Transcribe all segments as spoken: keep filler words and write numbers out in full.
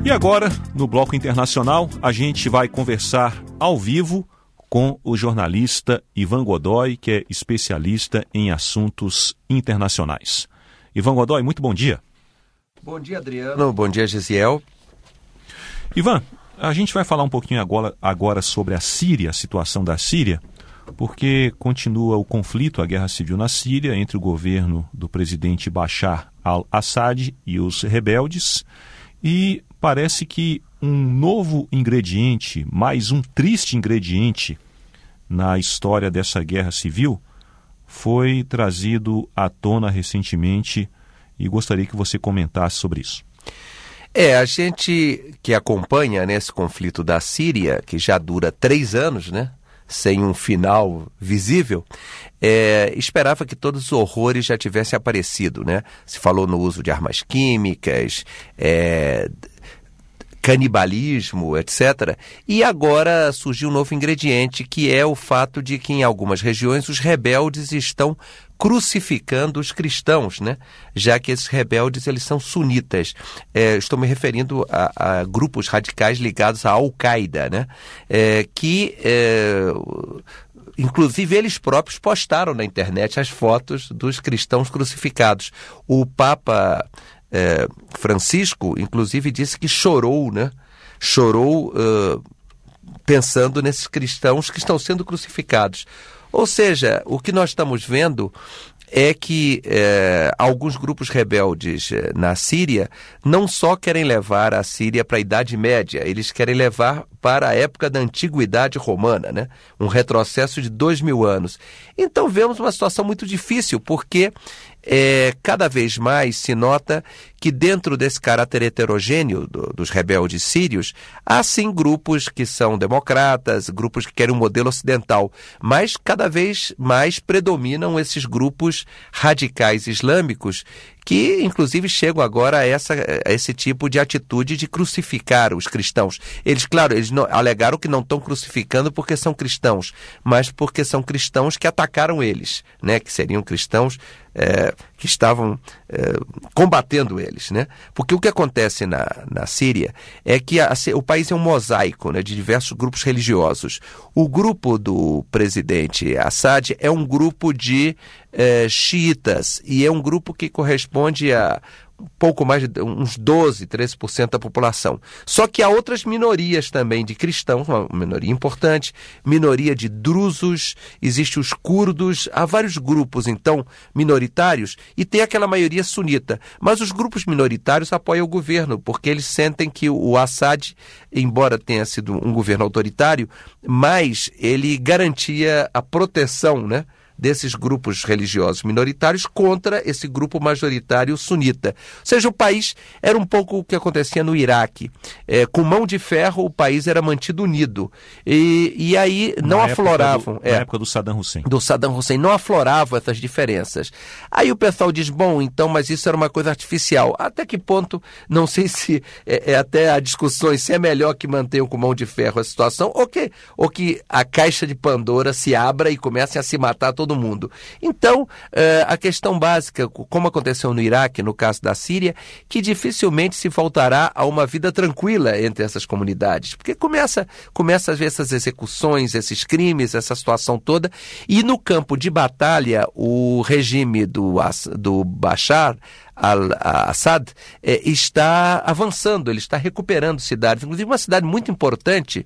E agora, no Bloco Internacional, a gente vai conversar ao vivo com o jornalista Ivan Godoy, que é especialista em assuntos internacionais. Ivan Godoy, muito bom dia. Bom dia, Adriano. Bom dia, Gisiel. Ivan, a gente vai falar um pouquinho agora, agora sobre a Síria, a situação da Síria, porque continua o conflito, a guerra civil na Síria, entre o governo do presidente Bashar al-Assad e os rebeldes, e parece que um novo ingrediente, mais um triste ingrediente na história dessa guerra civil, foi trazido à tona recentemente e gostaria que você comentasse sobre isso. É, a gente que acompanha nesse conflito da Síria, que já dura três anos, né, sem um final visível, é, esperava que todos os horrores já tivessem aparecido, né? Se falou no uso de armas químicas, é, canibalismo, etcétera. E agora surgiu um novo ingrediente, que é o fato de que em algumas regiões os rebeldes estão crucificando os cristãos, né? Já que esses rebeldes eles são sunitas. É, estou me referindo a, a grupos radicais ligados à Al-Qaeda, né? É, que, é, inclusive, eles próprios postaram na internet as fotos dos cristãos crucificados. O Papa é, Francisco, inclusive, disse que chorou, né? Chorou uh, pensando nesses cristãos que estão sendo crucificados. Ou seja, o que nós estamos vendo é que é, alguns grupos rebeldes é, na Síria não só querem levar a Síria para a Idade Média, eles querem levar para a época da Antiguidade Romana, né? Um retrocesso de dois mil anos. Então vemos uma situação muito difícil, porque é, cada vez mais se nota que dentro desse caráter heterogêneo do, dos rebeldes sírios, há sim grupos que são democratas, grupos que querem um modelo ocidental, mas cada vez mais predominam esses grupos radicais islâmicos que, inclusive, chegam agora a, essa, a esse tipo de atitude de crucificar os cristãos. Eles, claro, eles não, alegaram que não estão crucificando porque são cristãos, mas porque são cristãos que atacaram eles, né? Que seriam cristãos é, que estavam é, combatendo eles, né? Porque o que acontece na, na Síria é que a, o país é um mosaico, né, de diversos grupos religiosos. O grupo do presidente Assad é um grupo de é, xiitas e é um grupo que corresponde a um pouco mais de uns doze, treze por cento da população. Só que há outras minorias também de cristãos, uma minoria importante, minoria de drusos, existe os curdos, há vários grupos, então, minoritários, e tem aquela maioria sunita. Mas os grupos minoritários apoiam o governo, porque eles sentem que o Assad, embora tenha sido um governo autoritário, mas ele garantia a proteção, né, desses grupos religiosos minoritários contra esse grupo majoritário sunita. Ou seja, o país era um pouco o que acontecia no Iraque. É, com mão de ferro, o país era mantido unido. E, e aí não na afloravam... Época do, é, na época do Saddam Hussein. Do Saddam Hussein. Não afloravam essas diferenças. Aí o pessoal diz, bom, então, mas isso era uma coisa artificial. Até que ponto, não sei se é, é até a discussão se é melhor que mantenham com mão de ferro a situação ou que, ou que a caixa de Pandora se abra e comecem a se matar todo mundo. Então, eh, a questão básica, como aconteceu no Iraque, no caso da Síria, que dificilmente se voltará a uma vida tranquila entre essas comunidades, porque começa, começa a ver essas execuções, esses crimes, essa situação toda, e no campo de batalha, o regime do, do Bashar al-Assad eh, está avançando, ele está recuperando cidades, inclusive uma cidade muito importante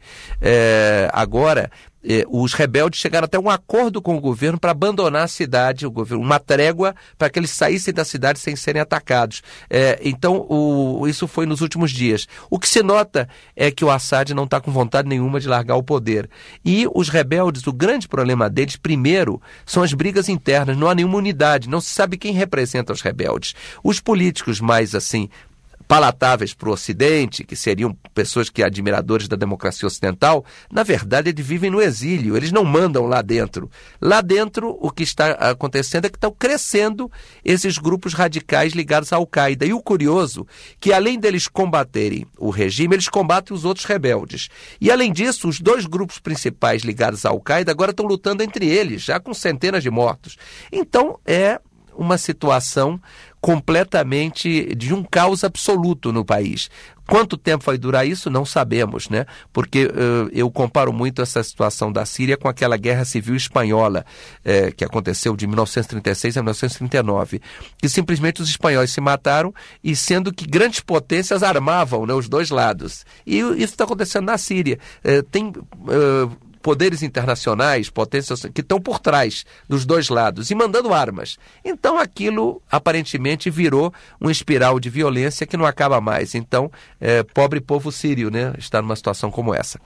eh, agora. Os rebeldes chegaram até um acordo com o governo para abandonar a cidade, o governo, uma trégua para que eles saíssem da cidade sem serem atacados. É, então, o, isso foi nos últimos dias. O que se nota é que o Assad não está com vontade nenhuma de largar o poder. E os rebeldes, o grande problema deles, primeiro, são as brigas internas. Não há nenhuma unidade, não se sabe quem representa os rebeldes. Os políticos mais, assim, palatáveis para o Ocidente, que seriam pessoas que admiradores da democracia ocidental, na verdade eles vivem no exílio, eles não mandam lá dentro. Lá dentro o que está acontecendo é que estão crescendo esses grupos radicais ligados à Al-Qaeda. E o curioso é que além deles combaterem o regime, eles combatem os outros rebeldes. E além disso, os dois grupos principais ligados à Al-Qaeda agora estão lutando entre eles, já com centenas de mortos. Então é uma situação completamente de um caos absoluto no país. Quanto tempo vai durar isso? Não sabemos, né? Porque uh, eu comparo muito essa situação da Síria com aquela guerra civil espanhola, eh, que aconteceu de mil novecentos e trinta e seis a mil novecentos e trinta e nove, que simplesmente os espanhóis se mataram, e sendo que grandes potências armavam, né, os dois lados. E isso está acontecendo na Síria. Eh, tem... Uh, poderes internacionais, potências que estão por trás dos dois lados e mandando armas. Então aquilo aparentemente virou uma espiral de violência que não acaba mais. Então, é, pobre povo sírio, né, está numa situação como essa.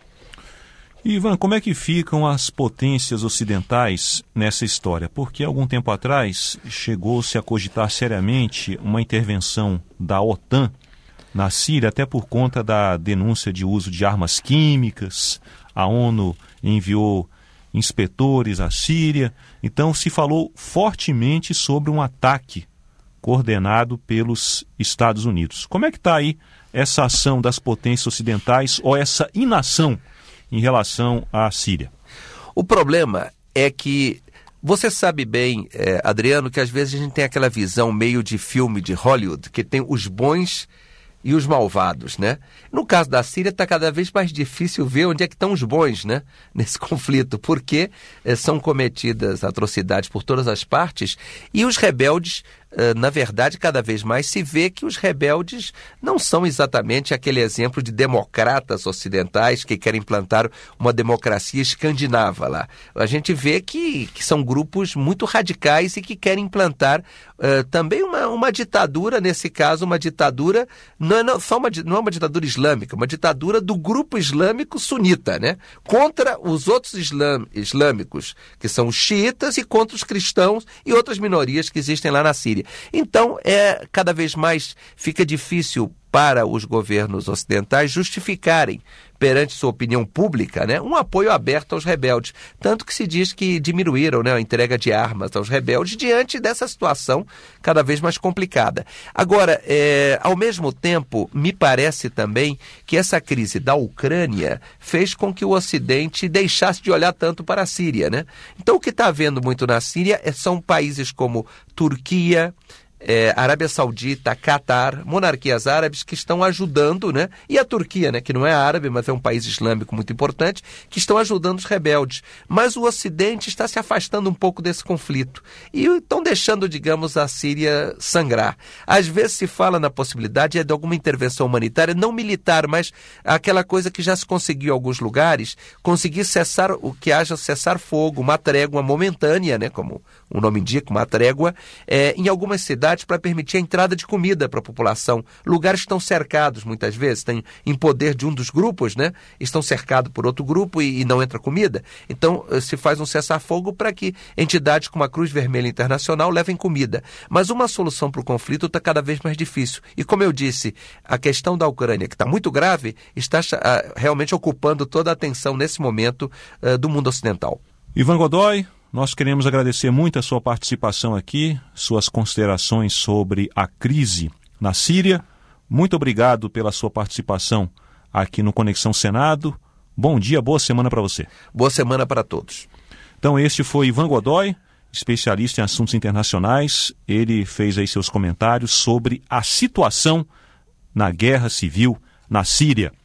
Ivan, como é que ficam as potências ocidentais nessa história? Porque algum tempo atrás chegou-se a cogitar seriamente uma intervenção da OTAN na Síria, até por conta da denúncia de uso de armas químicas. A ONU enviou inspetores à Síria. Então se falou fortemente sobre um ataque coordenado pelos Estados Unidos. Como é que está aí essa ação das potências ocidentais ou essa inação em relação à Síria? O problema é que você sabe bem, eh, Adriano, que às vezes a gente tem aquela visão meio de filme de Hollywood, que tem os bons e os malvados, né? No caso da Síria está cada vez mais difícil ver onde é que estão os bons, né, nesse conflito, porque eh, são cometidas atrocidades por todas as partes e os rebeldes, eh, na verdade, cada vez mais se vê que os rebeldes não são exatamente aquele exemplo de democratas ocidentais que querem implantar uma democracia escandinava lá. A gente vê que, que são grupos muito radicais e que querem implantar eh, também uma, uma ditadura, nesse caso uma ditadura, não é, não, só uma, não é uma ditadura islâmica, uma ditadura do grupo islâmico sunita, né? Contra os outros islam, islâmicos, que são os xiitas, e contra os cristãos e outras minorias que existem lá na Síria. Então, é, cada vez mais fica difícil para os governos ocidentais justificarem perante sua opinião pública, né, um apoio aberto aos rebeldes. Tanto que se diz que diminuíram, né, a entrega de armas aos rebeldes diante dessa situação cada vez mais complicada. Agora, é, ao mesmo tempo, me parece também que essa crise da Ucrânia fez com que o Ocidente deixasse de olhar tanto para a Síria, né? Então, o que está havendo muito na Síria são países como Turquia, É, Arábia Saudita, Catar, monarquias árabes que estão ajudando, né? E a Turquia, né? Que não é árabe, mas é um país islâmico muito importante, que estão ajudando os rebeldes. Mas o Ocidente está se afastando um pouco desse conflito e estão deixando, digamos, a Síria sangrar. Às vezes se fala na possibilidade de alguma intervenção humanitária, não militar, mas aquela coisa que já se conseguiu em alguns lugares, conseguir cessar, o que haja cessar fogo, uma trégua momentânea, né? Como o nome indica, uma trégua, é, em algumas cidades, para permitir a entrada de comida para a população. Lugares estão cercados, muitas vezes, têm em poder de um dos grupos, né? Estão cercados por outro grupo e, e não entra comida. Então, se faz um cessar-fogo para que entidades como a Cruz Vermelha Internacional levem comida. Mas uma solução para o conflito está cada vez mais difícil. E, como eu disse, a questão da Ucrânia, que está muito grave, está uh, realmente ocupando toda a atenção nesse momento uh, do mundo ocidental. Ivan Godoy, nós queremos agradecer muito a sua participação aqui, suas considerações sobre a crise na Síria. Muito obrigado pela sua participação aqui no Conexão Senado. Bom dia, boa semana para você. Boa semana para todos. Então este foi Ivan Godoy, especialista em assuntos internacionais. Ele fez aí seus comentários sobre a situação na guerra civil na Síria.